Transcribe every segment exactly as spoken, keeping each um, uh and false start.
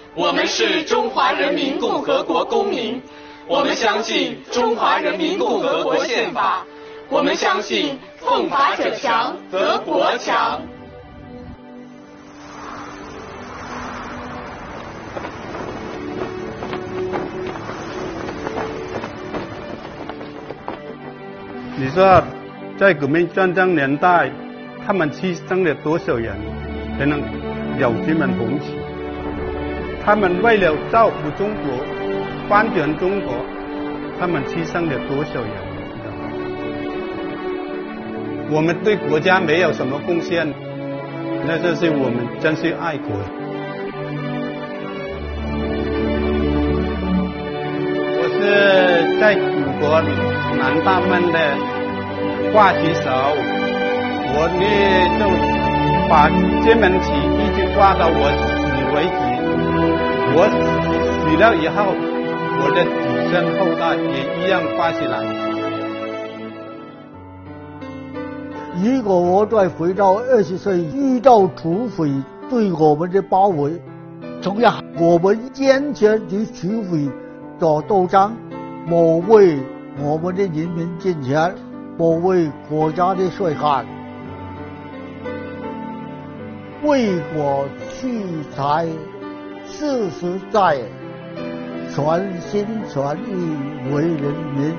我们是中华人民共和国公民，我们相信中华人民共和国宪法，我们相信奉法者强，则国强。 你说，在革命战争年代，他们牺牲了多少人才能有这门红旗？他们为了造福中国、翻转中国，他们牺牲了多少人？我们对国家没有什么贡献，那就是我们真是爱国。我是在祖国南大门的挂旗手，我呢就把这门旗一直挂到我死为止。我死了以后，我的子孙后代也一样挂起来。 如果我再回到二十岁，遇到土匪对我们的包围，同样我们坚决与土匪做斗争，保卫我们的人民金钱，保卫国家的税款，为国去财，实实在全心全意为人民。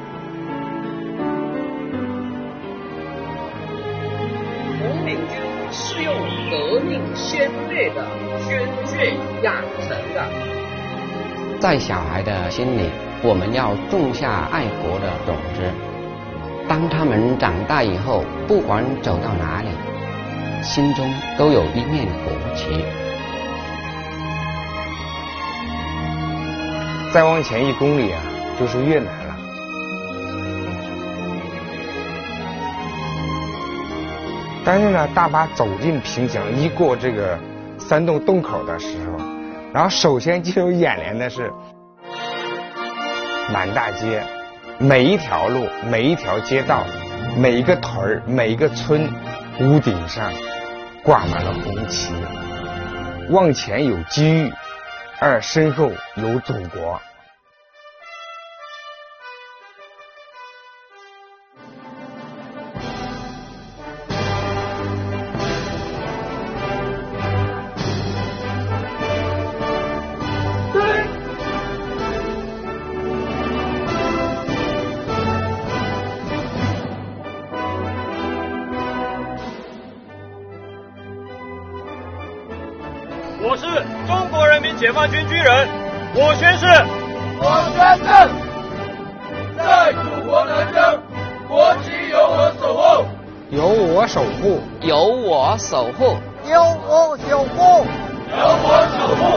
红领巾是用革命先烈的鲜血养成的。 在小孩的心里，我们要种下爱国的种子。当他们长大以后，不管走到哪里，心中都有一面国旗。 再往前一公里啊，就是越南了。但是呢，大巴走进萍乡，一过这个山洞洞口的时候，然后首先就有眼帘的是满大街，每一条路、每一条街道、每一个屯儿、每一个村，屋顶上挂满了红旗。往前有机遇，二身后有祖国。 我是中国人民解放军军人，我宣誓， 我宣誓，在祖国南征，国旗由我守护， 由我守护， 由我守护， 由我守护， 由我守护。